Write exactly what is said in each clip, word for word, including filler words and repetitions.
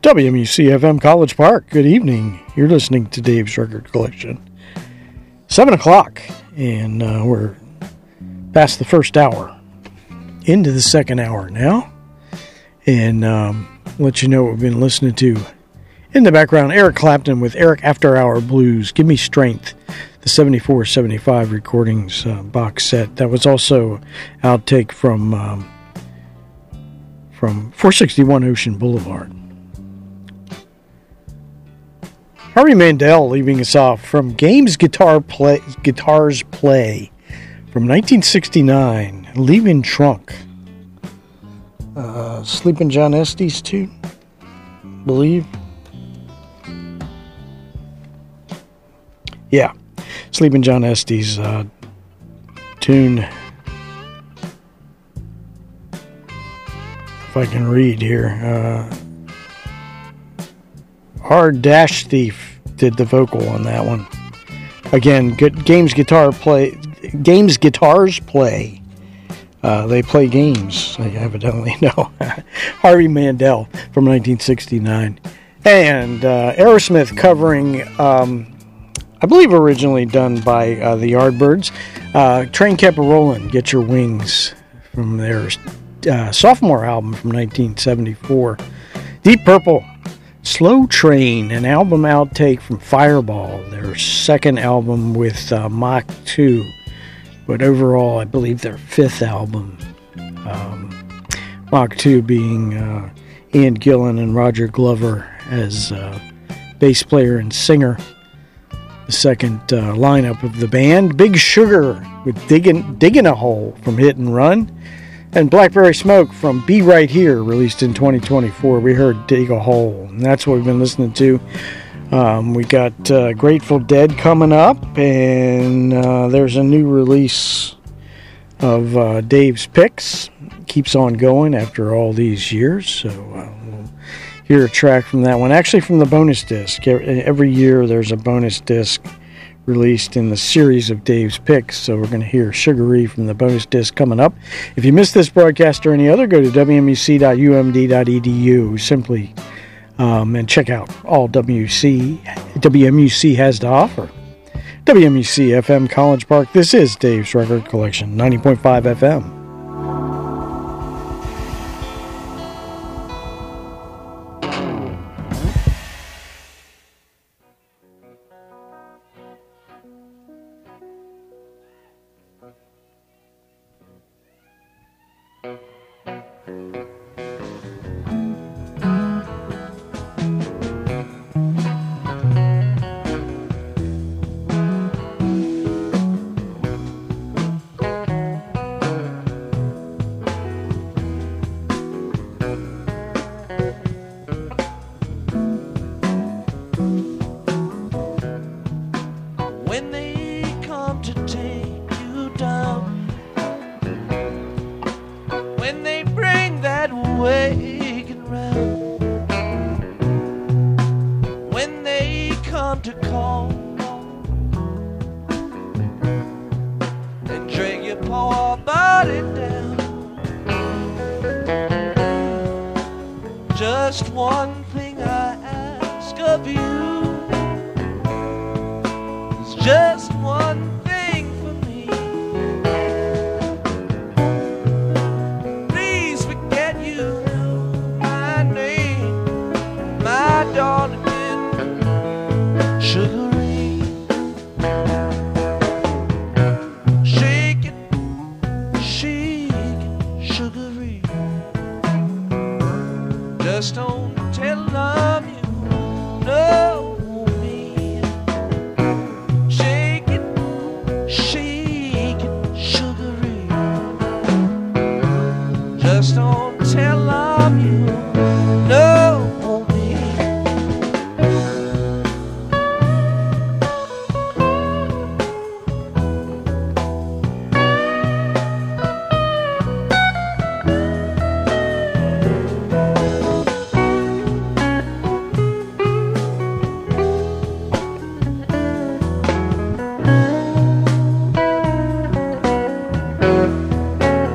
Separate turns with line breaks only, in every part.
W M U C F M College Park. Good evening. You're listening to Dave's Record Collection. Seven o'clock, and uh, we're past the first hour, into the second hour now, and um, let you know what we've been listening to. In the background, Eric Clapton with Eric After Hour Blues, Give Me Strength, the seventy-four seventy-five recordings uh, box set. That was also outtake from um, from four sixty-one Ocean Boulevard. Harvey Mandel leaving us off from Games Guitar Play, Guitars Play from nineteen sixty-nine, Leaving Trunk. Uh, Sleeping John Estes tune, believe. Yeah, Sleeping John Estes uh, tune. If I can read here. Uh, Hard Dash Thief did the vocal on that one. Again, good Games Guitar Play. Games Guitars Play. Uh, they play games, I evidently know. Harvey Mandel from nineteen sixty-nine. And uh, Aerosmith covering, um, I believe originally done by uh, the Yardbirds. Uh, Train Kept A-Rollin', Get Your Wings, from their uh, sophomore album from nineteen seventy-four. Deep Purple, Slow Train, an album outtake from Fireball, their second album with uh, Mach two, but overall I believe their fifth album. Um, Mach two being uh, Ian Gillan and Roger Glover as uh, bass player and singer. The second uh, lineup of the band, Big Sugar with Diggin', Diggin' a Hole from Hit and Run, and Blackberry Smoke from Be Right Here, released in twenty twenty-four. We heard Dig a Hole, and that's what we've been listening to. Um, we got uh, Grateful Dead coming up, and uh, there's a new release of uh, Dave's Picks. Keeps on going after all these years, so uh, we'll hear a track from that one. Actually, from the bonus disc. Every year there's a bonus disc released in the series of Dave's Picks, so we're going to hear Sugaree from the bonus disc coming up. If you missed this broadcast or any other, go to w m u c dot u m d dot e d u simply um, and check out all W C, W M U C has to offer. W M U C F M College Park. This is Dave's Record Collection, ninety point five F M.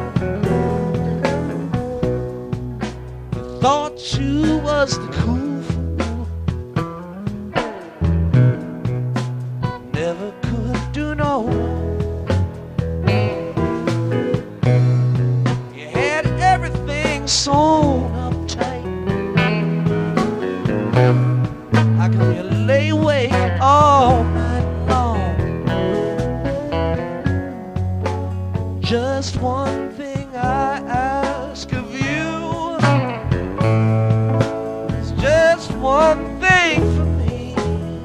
Thought you was the cool How come you lay awake all night long? Just one thing I ask of you. It's just one thing for me.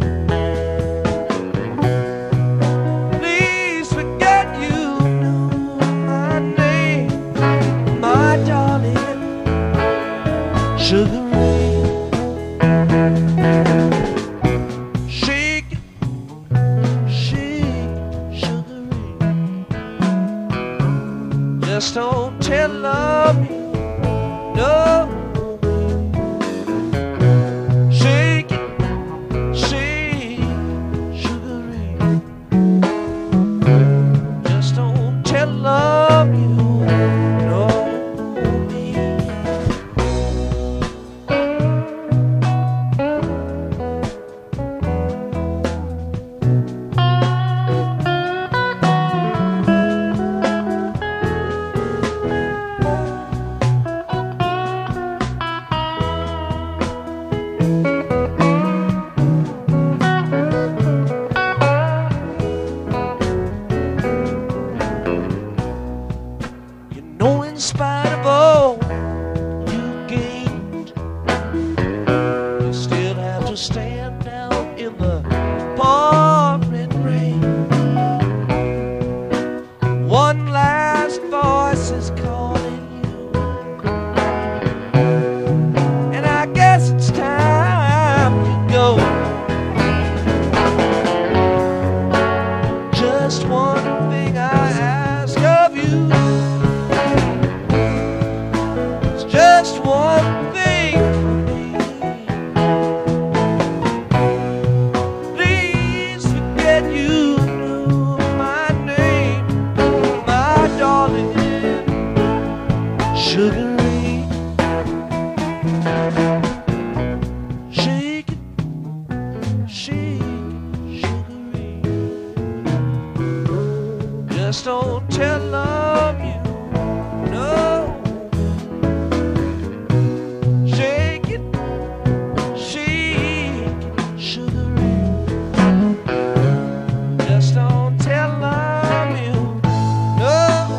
Please forget you know my name, my darling Sugar Ray. Shake it, shake, Sugar Ray. Just don't tell love me no. Shake it, shake, Sugar Ray. Just don't tell love you no me. You know, in spite of all you gained, you still have to stand out in the pouring rain. One last voice is calling you, and I guess it's time you go. Just one thing I ask of you. It's just one thing for me. Please forget you know my name, my darling Sugar Ray. Shake it, shake, Sugar Ray. Just don't tell love you no. Shake it, shake it, Sugar Ray. Just don't tell love you no.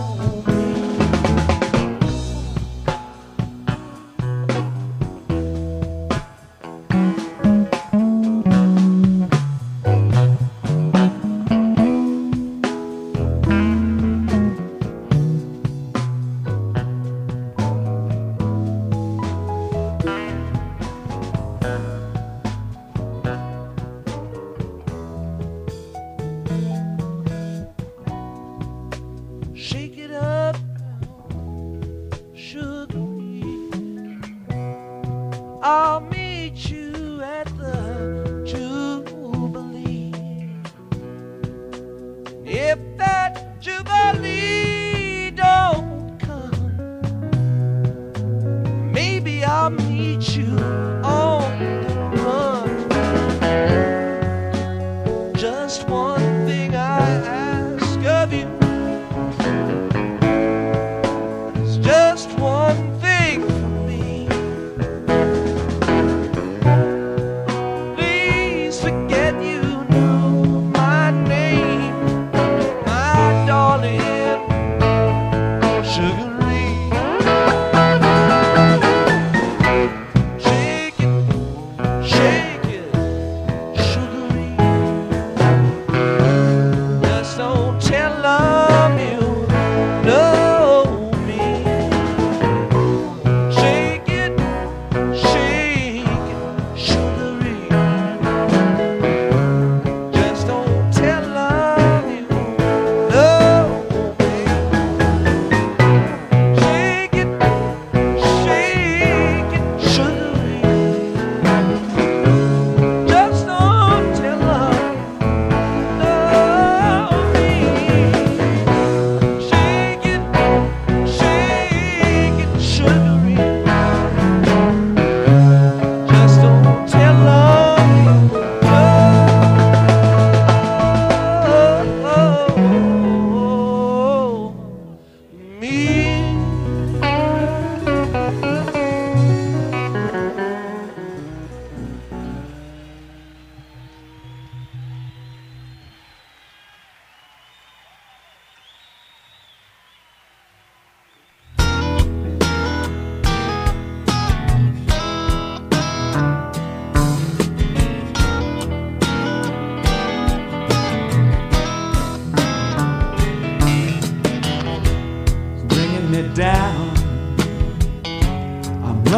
Shake it up, Sugar Ray. I'll meet you at the Jubilee. If that Jubilee don't come, maybe I'll meet you on the run. Just one thing I ask of you. It's just one thing for me.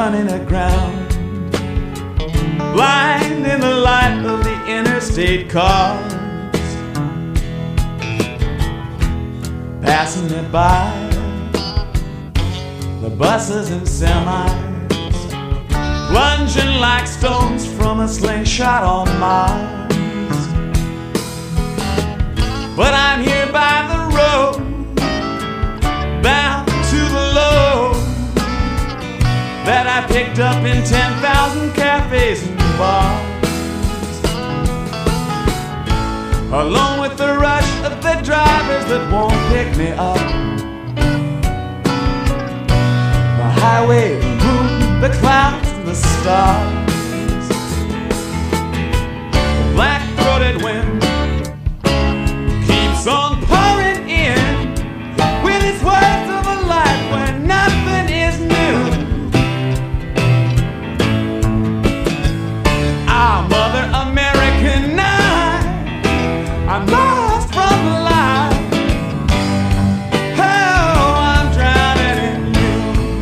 running aground, blind in the light of the interstate cars, passing it by, the buses and semis, plunging like stones from a slingshot on Mars. But I'm here by the road, bound to the low that I picked up in ten thousand cafes and bars, along with the rush of the drivers that won't pick me up. The highway, the moon, the clouds, and the stars. The black-throated wind keeps on pouring in with its words of a life where nothing is new. Ah, Mother American night, I'm lost from the light. Oh, I'm drowning in you.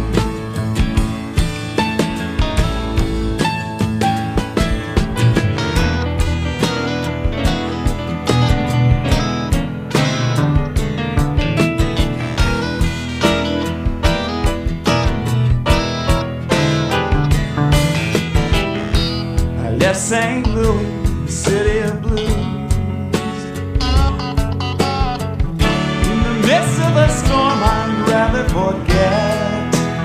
I left Saint Louis, the city of blues, in the midst of a storm I'd rather forget.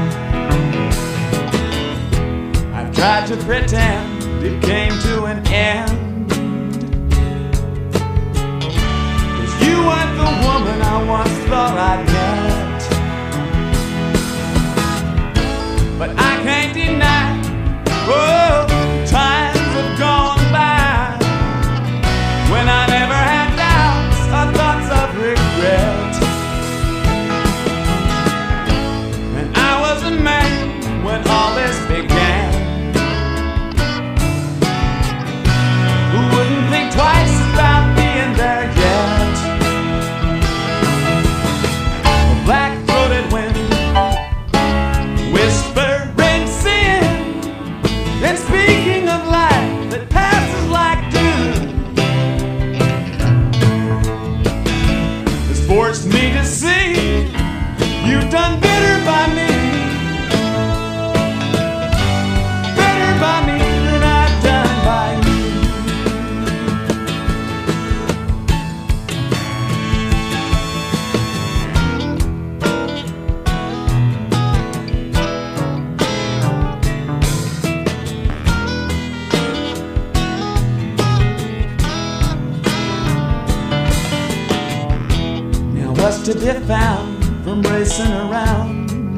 I've tried to pretend it came to an end, 'cause you weren't the woman I once thought I'd met. But I can't deny, oh, times have gone by when I never had doubts or thoughts of regret. And I was a man when all this began, who wouldn't think twice about being there yet. The black-throated wind whispering sin and speaking of life that passes like dew has forced me to see you've done better by me, better by me than I've done by you. Now what's to be found from racing around?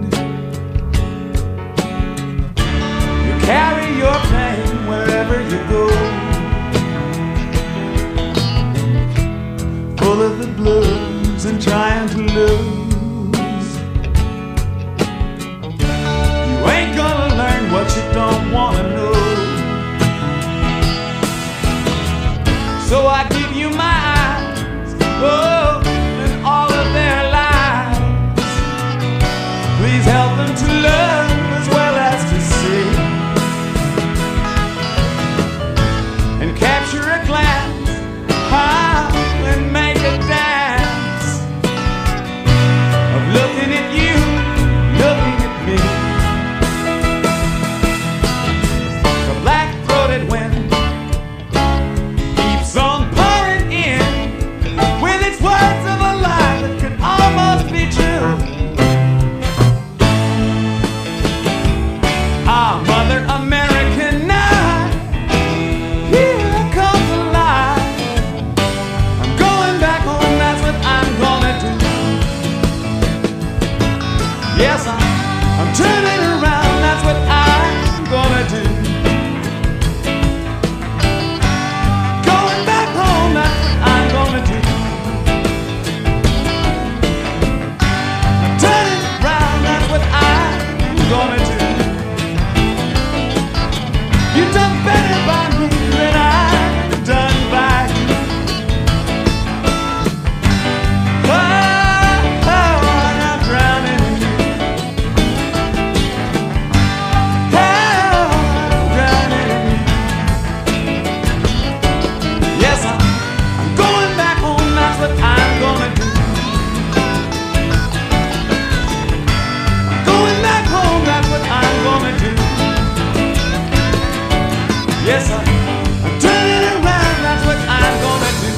You carry your pain wherever you go, full of the blues and trying to lose. You ain't gonna learn what you don't wanna know, so I give you my eyes, oh, and all of their lies. Yes, sir. Turn around, that's what I'm gonna do.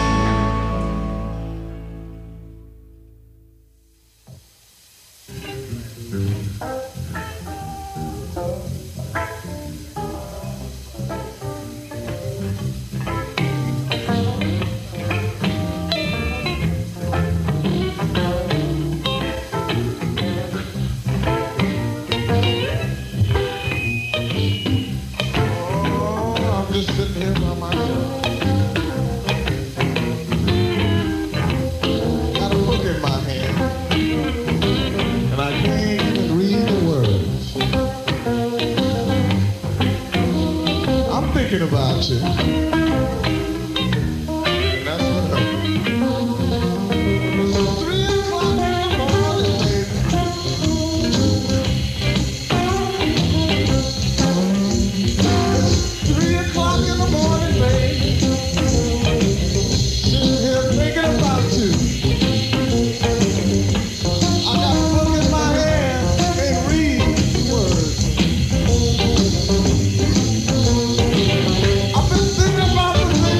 About you. And that's what happened. It's three o'clock in the morning, baby. Three o'clock in the morning, baby. Sitting here thinking about you. I got a book in my hand, can't read the words. I've been thinking about the things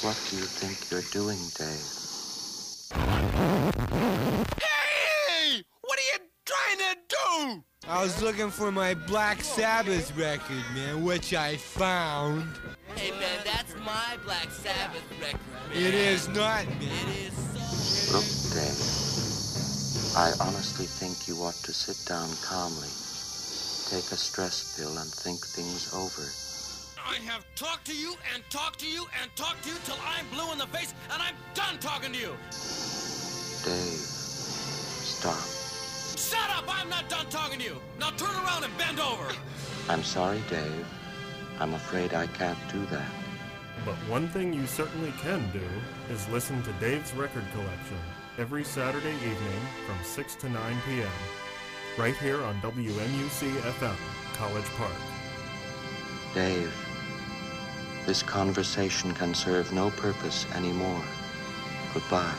What do you think you're doing, Dave?
Hey! What are you trying to do? I was looking for my Black Sabbath record, man, which I found.
Hey, man, that's my Black Sabbath record, man.
It is not, man.
It is so...
Look, Dave, I honestly think you ought to sit down calmly, take a stress pill, and think things over.
I have talked to you and talked to you and talked to you till I'm blue in the face, and I'm done talking to you.
Dave, stop.
Shut up! I'm not done talking to you. Now turn around and bend over.
I'm sorry, Dave. I'm afraid I can't do that.
But one thing you certainly can do is listen to Dave's Record Collection every Saturday evening from six to nine p.m. right here on W M U C F M, College Park.
Dave, this conversation can serve no purpose anymore. Goodbye.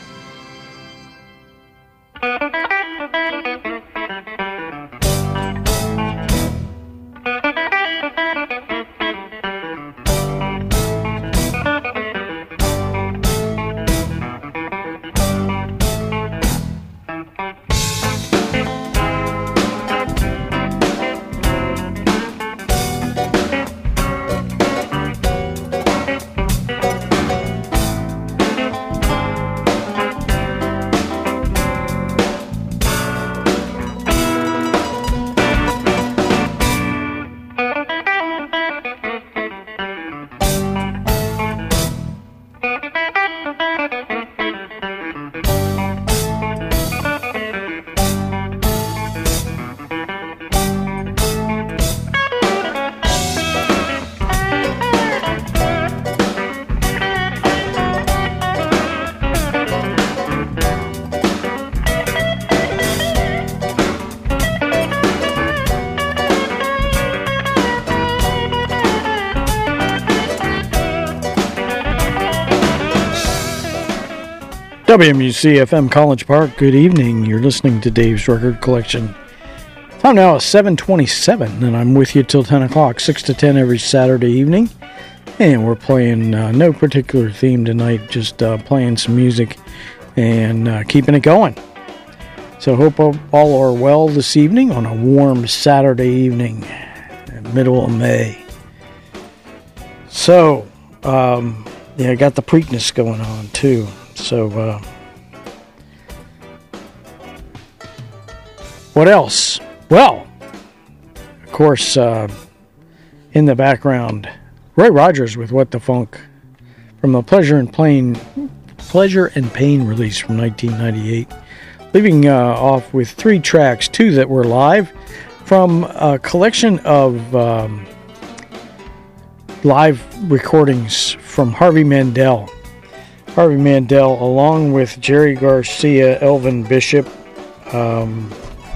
W M U C F M College Park, good evening. You're listening to Dave's Record Collection. Time now is seven twenty-seven, and I'm with you till ten o'clock, six to ten every Saturday evening. And we're playing uh, no particular theme tonight, just uh, playing some music and uh, keeping it going. So hope all are well this evening on a warm Saturday evening, middle of May. So, um, yeah, I got the Preakness going on too. So, uh, what else? Well, of course, uh, in the background, Roy Rogers with What the Funk from the Pleasure and Pain, Pleasure and Pain release from nineteen ninety-eight. Leaving uh, off with three tracks, two that were live from a collection of um, live recordings from Harvey Mandel. Harvey Mandel, along with Jerry Garcia, Elvin Bishop, um,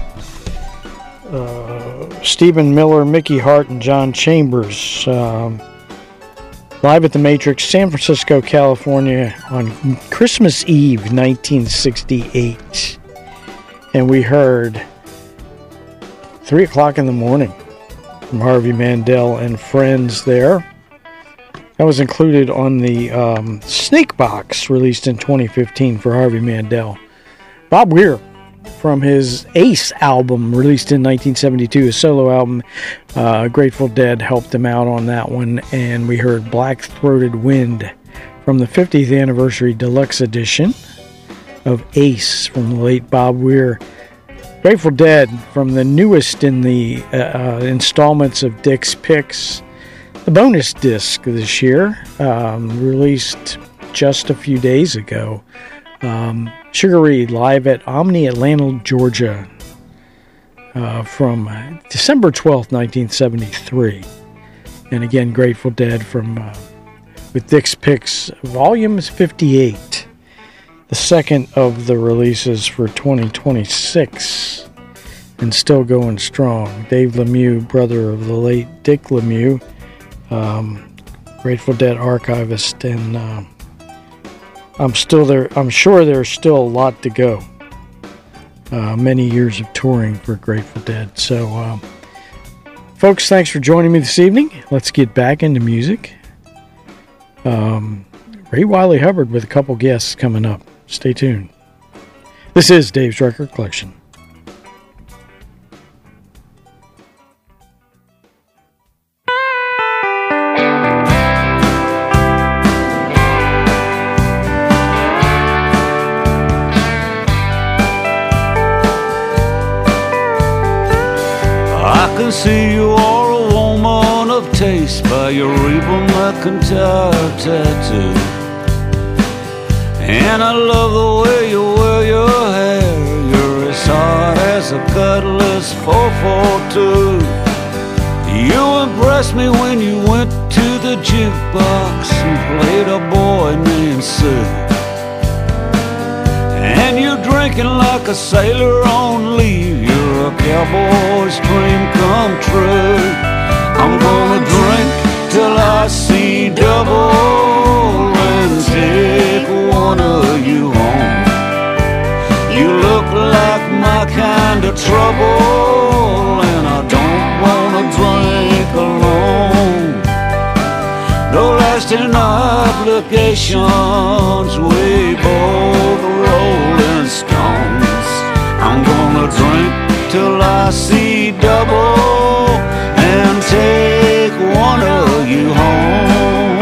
uh, Stephen Miller, Mickey Hart, and John Chambers. Um, live at the Matrix, San Francisco, California, on Christmas Eve, nineteen sixty-eight. And we heard three o'clock in the morning from Harvey Mandel and friends there. That was included on the um, Sneak Box released in twenty fifteen for Harvey Mandel. Bob Weir from his Ace album released in nineteen seventy-two, a solo album. Uh, Grateful Dead helped him out on that one. And we heard Black Throated Wind from the fiftieth anniversary deluxe edition of Ace from the late Bob Weir. Grateful Dead from the newest in the uh, uh, installments of Dick's Picks. The bonus disc this year, um, released just a few days ago. Um, Sugar Reed live at Omni Atlanta, Georgia, uh, from December twelfth, nineteen seventy-three. And again, Grateful Dead from uh, with Dick's Picks, volume fifty-eight, the second of the releases for twenty twenty-six, and still going strong. Dave Lemieux, brother of the late Dick Lemieux, Um, Grateful Dead archivist, and uh, I'm still there. I'm sure there's still a lot to go. Uh, many years of touring for Grateful Dead. So, uh, folks, thanks for joining me this evening. Let's get back into music. Um, Ray Wiley Hubbard with a couple guests coming up. Stay tuned. This is Dave's Record Collection.
I can see you are a woman of taste by your Reba McEntire tattoo. And I love the way you wear your hair. You're as hard as a Cutlass four forty-two. You impressed me when you went to the jukebox and played a boy named Sue. And you're drinking like a sailor on leave. You're a cowboy's dream come true. I'm gonna drink till I see double and take one of you home. You look like my kind of trouble, and I don't wanna drink alone. No lasting obligations, we both Rolling Stones. I'm gonna drink till I see double and take one of you home.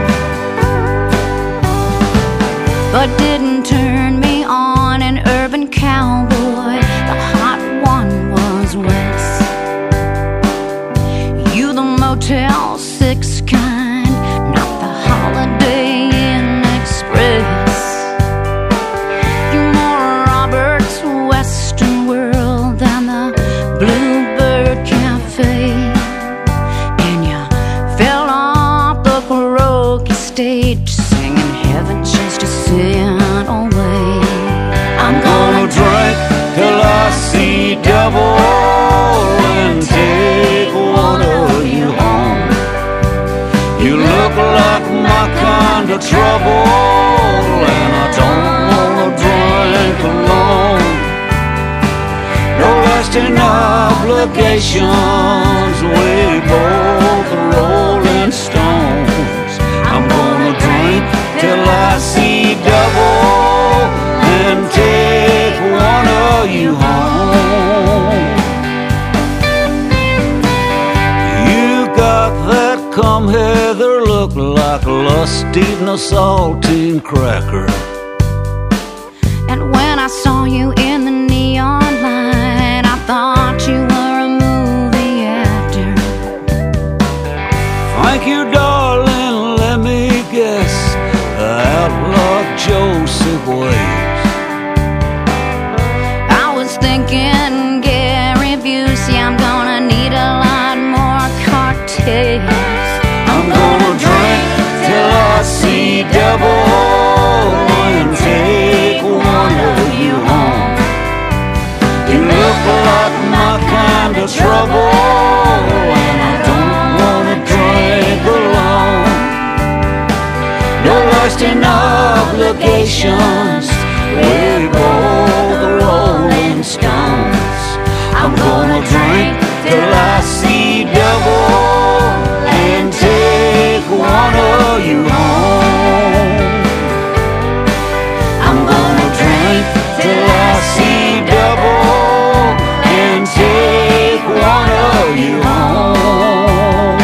But didn't turn me on an urban cowboy. The hot one was Wes. You the Motel six kind, not the Holiday Inn Express. You're more Robert's Western World than the Bluebird Cafe. And you fell off the karaoke stage singing Heaven's Just a Sin Away.
I'm gonna drink till I see double and take one of you home. You look like my kind of trouble, and I don't wanna drink alone. No lasting obligations, we both Rolling Stones. I'm gonna drink till I see double and take one of you home. You got that come hither look like lust eating a saltine cracker.
And when I saw you in the neon light, I thought you were a movie actor.
Thank you, darling, let me guess, the outlaw Joseph Wales.
I was thinking Gary Busey, I'm gonna need a lot more cocktails.
I'm gonna drink till I see double and take one of you home. You look like my kind of trouble, and I don't wanna drink alone. No lasting obligations, we both Rolling Stones. I'm gonna drink till I see double and take one of you home. I'm gonna drink till I see double and take one of you home.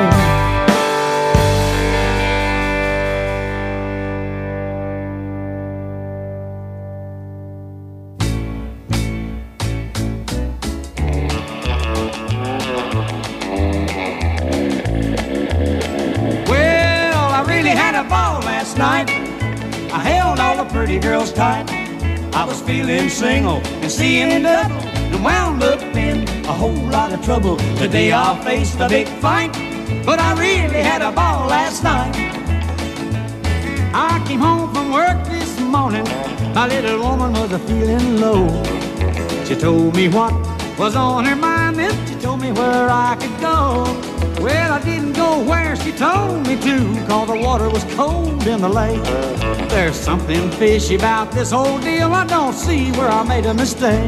Well, I really had a ball last night. I held all the pretty girls tight. I was feeling single and seeing double, and wound up in a whole lot of trouble. Today I faced a big fight, but I really had a ball last night. I came home from work this morning. My little woman was a feeling low. She told me what was on her mind, then she told me where I could go. Well, I didn't go where she told me to, 'cause the water was cold in the lake. There's something fishy about this whole deal. I don't see where I made a mistake.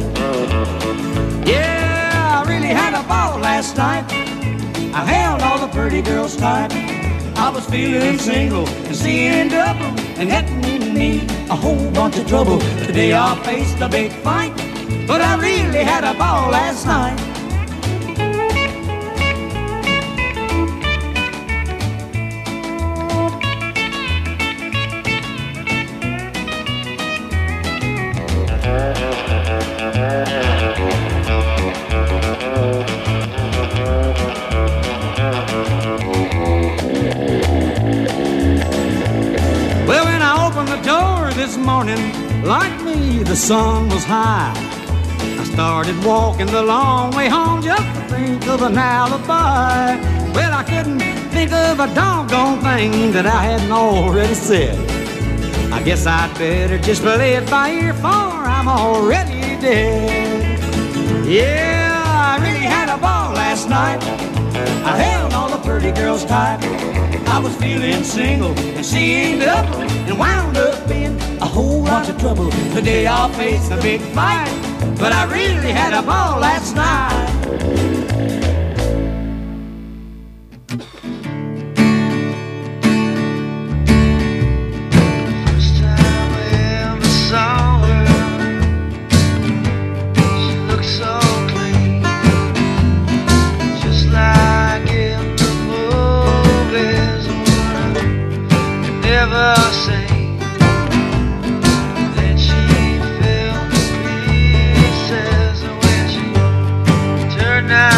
Yeah, I really had a ball last night. I held all the pretty girls tight. I was feeling single and seeing double and getting me a whole bunch of trouble. Today I faced a big fight, but I really had a ball last night. Well, when I opened the door this morning, like me, the sun was high. I started walking the long way home just to think of an alibi. Well, I couldn't think of a doggone thing that I hadn't already said. I guess I'd better just play it by ear, for I'm already dead. Yeah, I really had a ball last night. I held all the pretty girls tight. I was feeling single and seeing double and wound up in a whole bunch of trouble. Today I'll face a big fight, but I really had a ball last night.
Now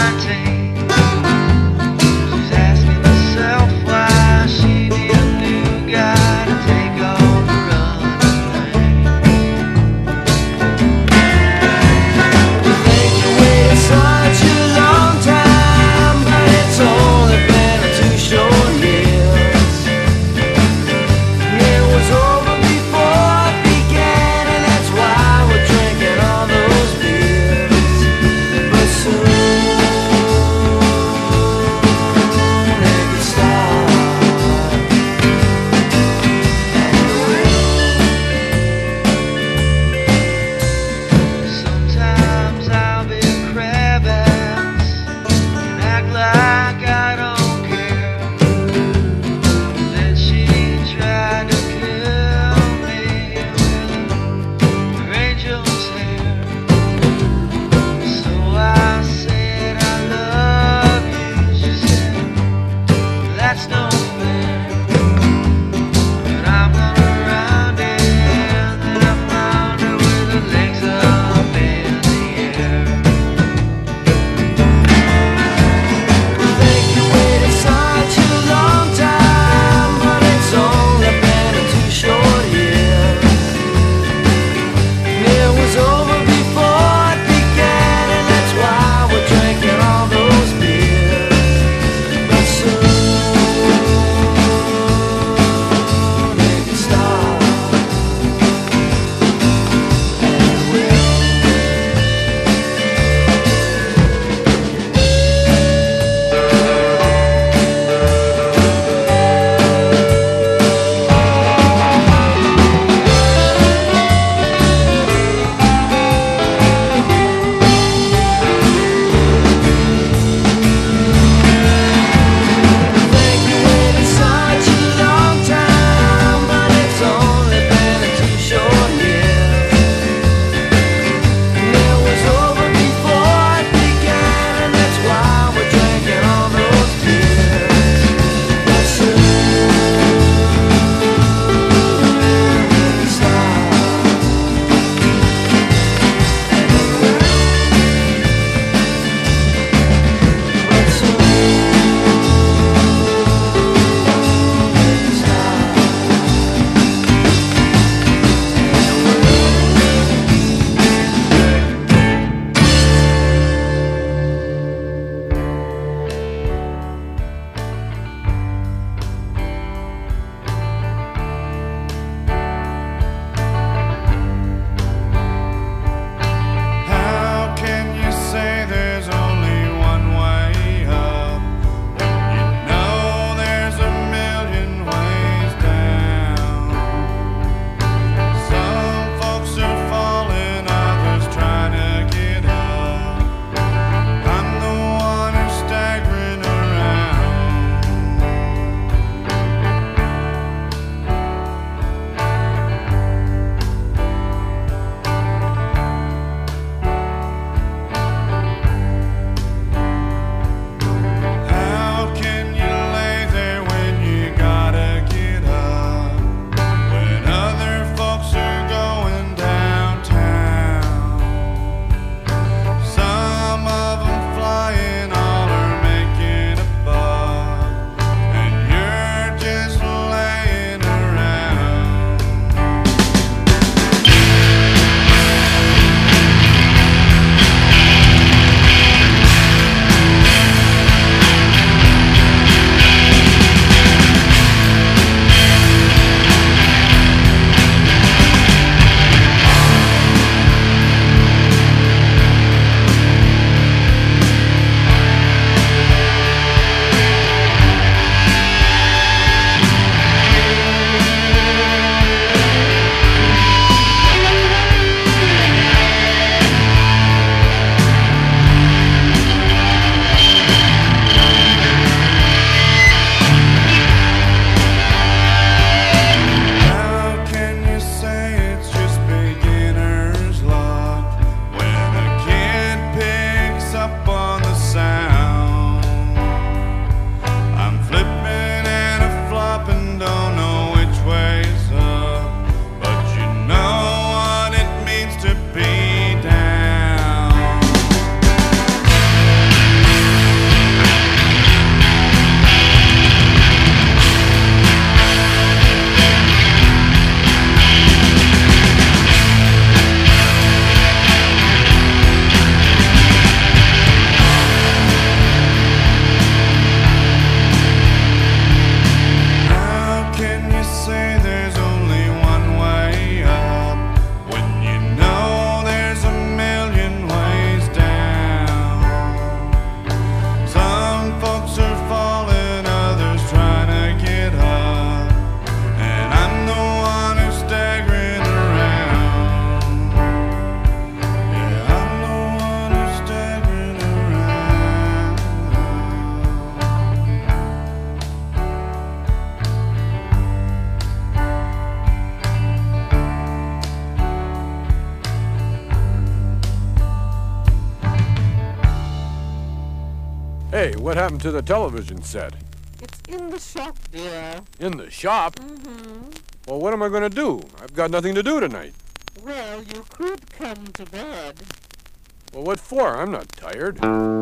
Hey, what happened to the television set?
It's in the shop, dear.
In the shop?
Mm-hmm.
Well, what am I going to do? I've got nothing to do tonight.
Well, you could come to bed.
Well, what for? I'm not tired.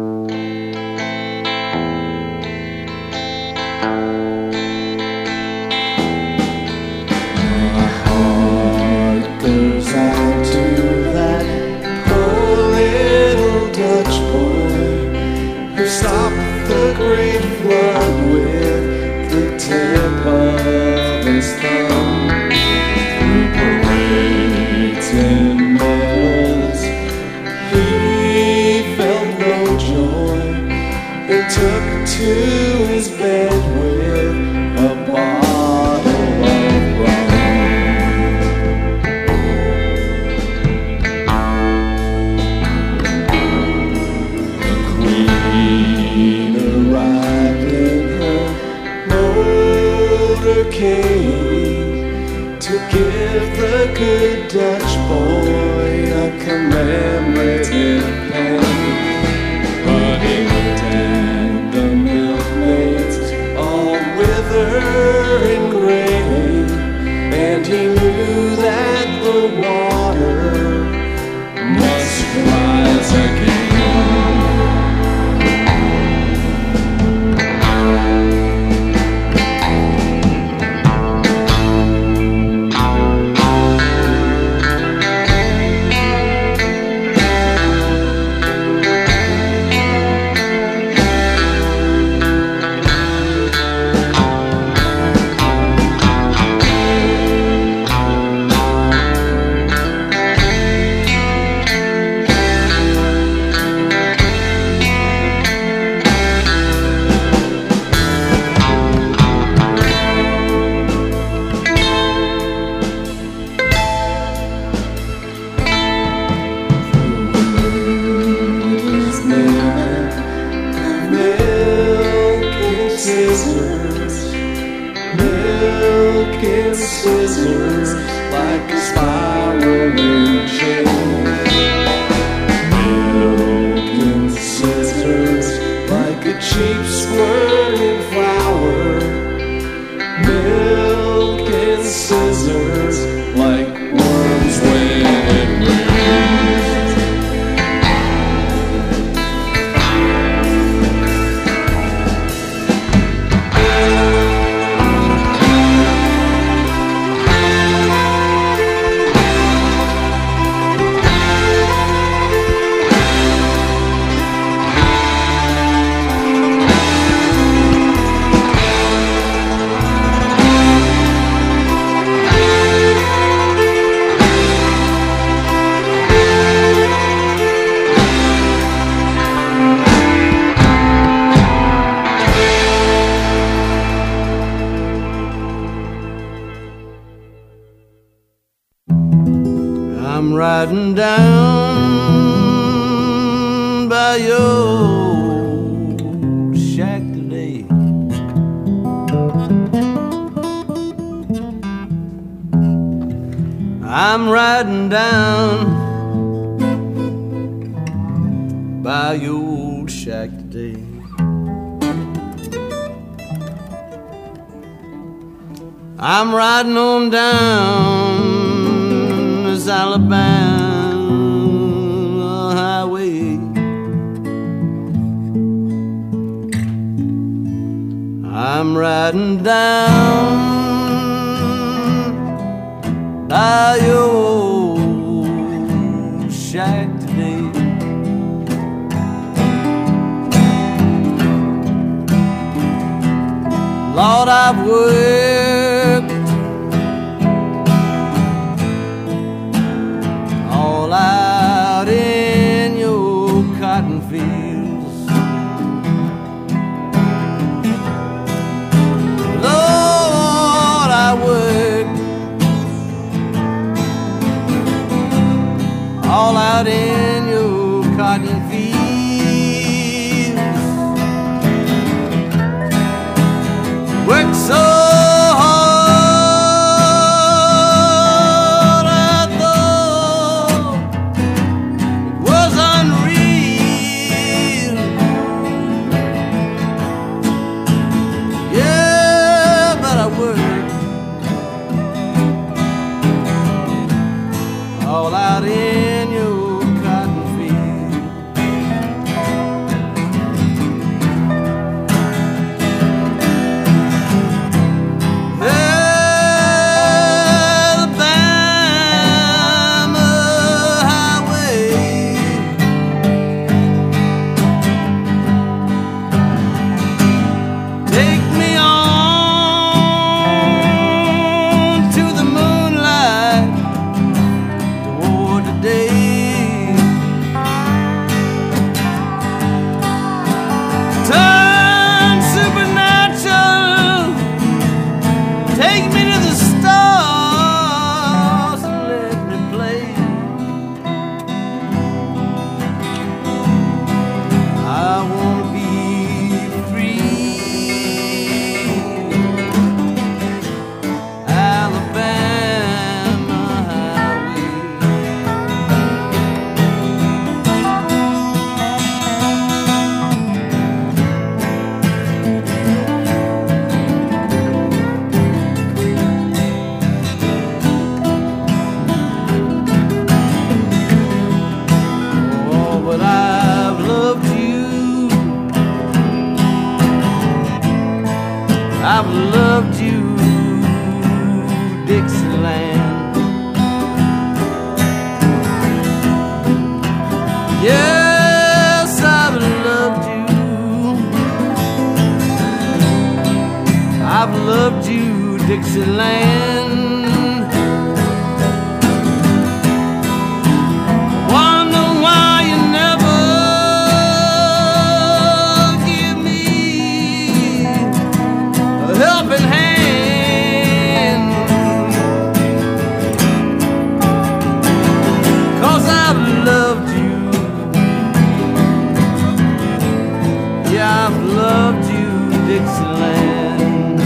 Goes out to that poor little Dutch boy who stopped the great flood with the tip of his thumb. Through parades and medals, he felt no joy. He took to his bed with a bottle of rum. To give the good Dutch boy a commemorative pen. But he looked at the milkmaids all wither and gray, and he knew that the water must rise again. Scissors like a spiraling chain. Milk and scissors like a cheap squirting flower. Milk and scissors like worms when it rains.
I'm riding down by your shack today. I'm riding down by your old shack today. I'm riding on down this Alabama highway. I'm riding down by your old shack today. Lord, I've worked all out in your cotton fields. Lord, I worked all out in your cotton fields. Worked so hard, I thought it was unreal. Dixieland. Wonder why you never give me a helping hand. 'Cause I've loved you. Yeah, I've loved you, Dixieland.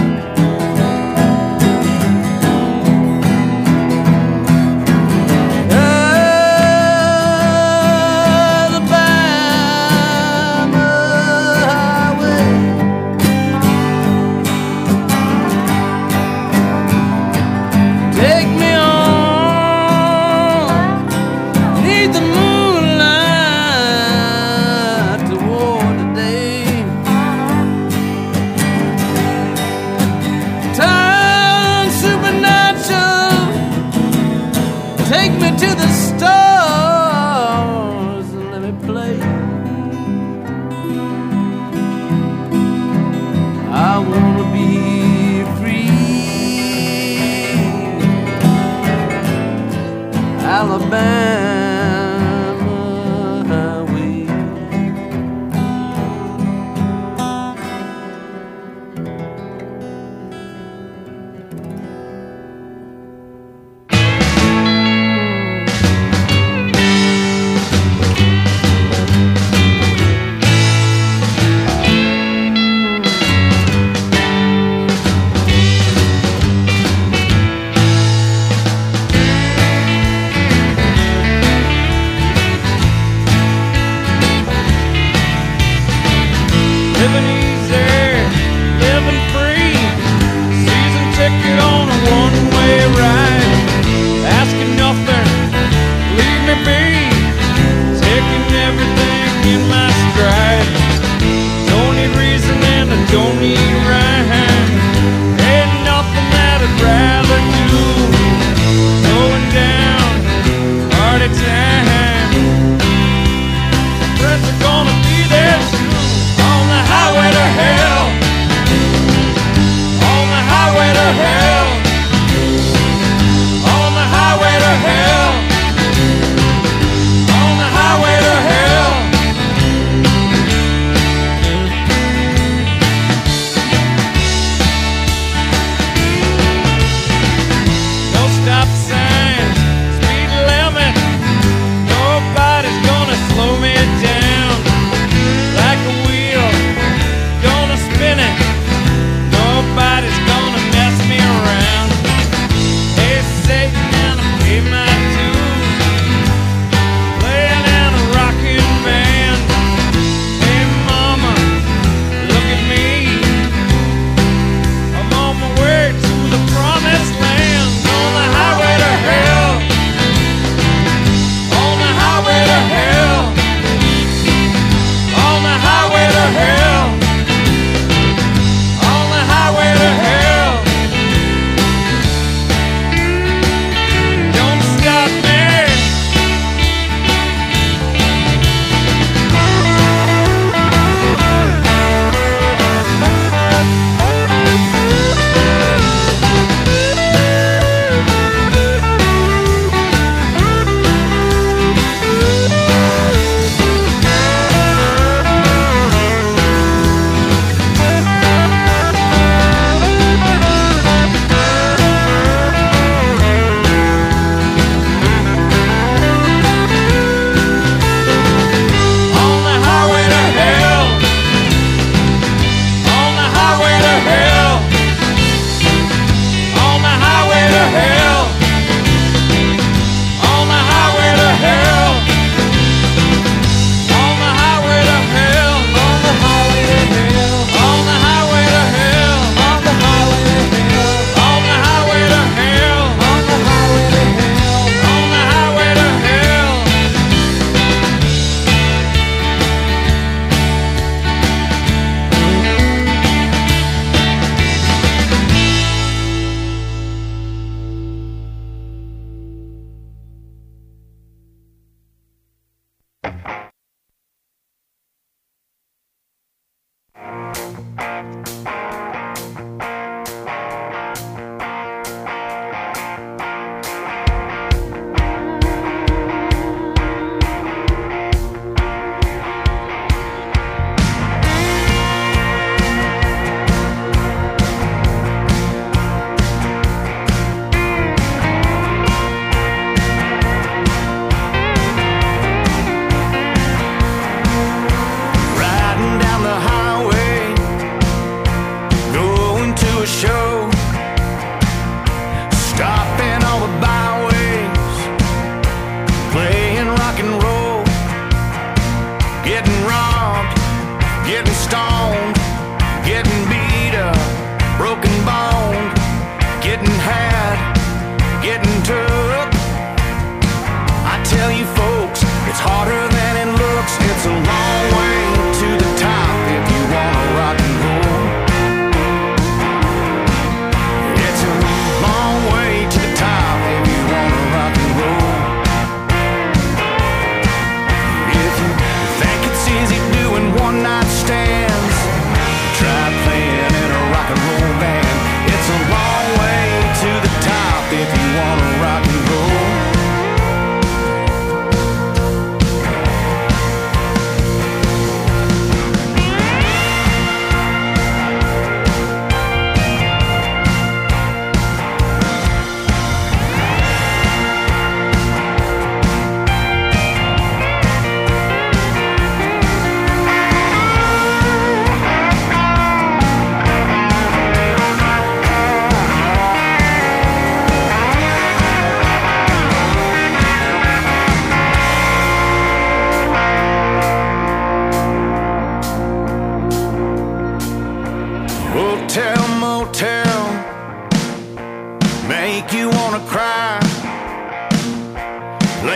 Alabama highway. Take me on, neath the moonlight toward the day. Turn supernatural, take me to the stars and let me play. I wanna be free, Alabama highway.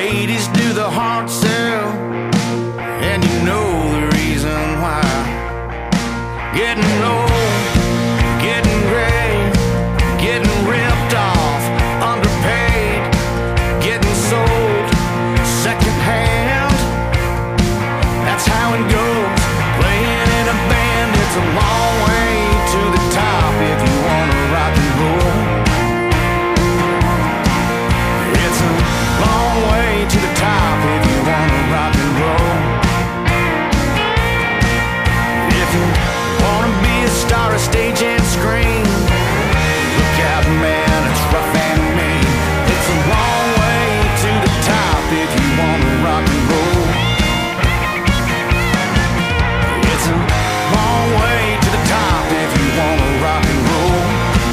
ladies do the hard sell, and you know the reason why. Getting low, getting gray, getting ripped off, underpaid, getting sold secondhand. That's how it goes, playing in a band. It's a long way to the top if you wanna rock and roll. It's a long way to the top if you wanna rock and roll. If you wanna be a star, a stage and screen, look out, man, it's rough and mean. It's a long way to the top if you wanna rock and roll. It's a long way to the top if you wanna rock and roll.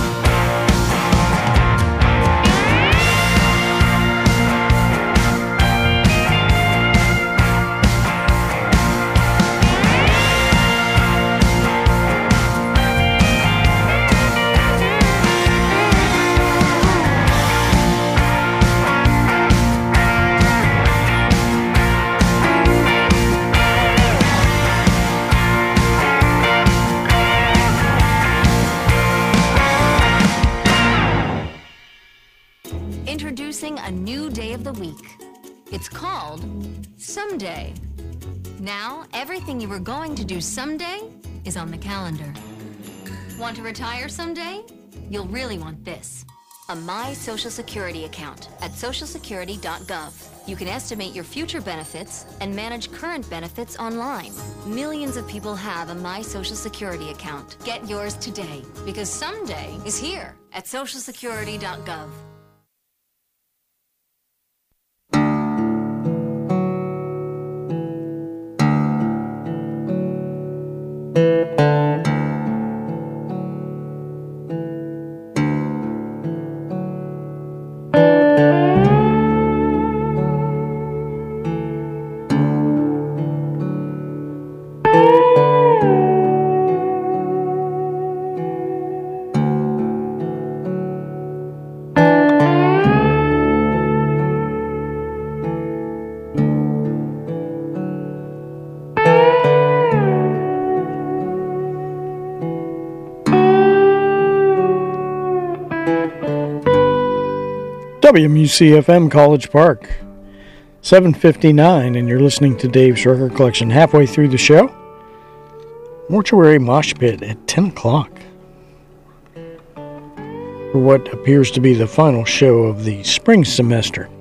Introducing a new day of the week. It's called Someday. Now, everything you were going to do someday is on the calendar. Want to retire someday? You'll really want this. A My Social Security account at social security dot gov. You can estimate your future benefits and manage current benefits online. Millions of people have a My Social Security account. Get yours today, because someday is here at social security dot gov.
W M U C F M College Park, seven fifty-nine, and you're listening to Dave's Record Collection. Halfway through the show, Mortuary Mosh Pit at ten o'clock for what appears to be the final show of the spring semester.